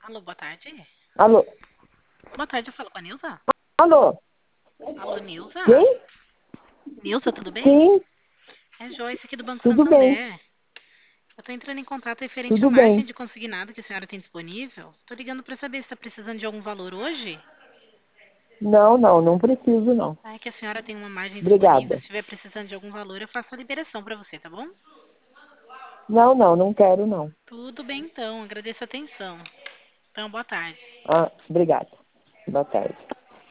Alô, boa tarde. Alô? Boa tarde, eu falo com a Nilza. Alô? Alô, Nilza? Quem? Nilza, tudo bem? Sim, É Joyce aqui do Banco tudo bem, Santander. Eu tô entrando em contato referente à tudo margem bem. de consignado que a senhora tem disponível. Tô ligando para saber se está precisando de algum valor hoje. Não preciso não. Ah, é que a senhora tem uma margem disponível. Se Obrigada. estiver precisando de algum valor, eu faço a liberação para você, tá bom? Não quero não. Tudo bem, então. Agradeço a atenção. Então, boa tarde. Ah, obrigada. Boa tarde.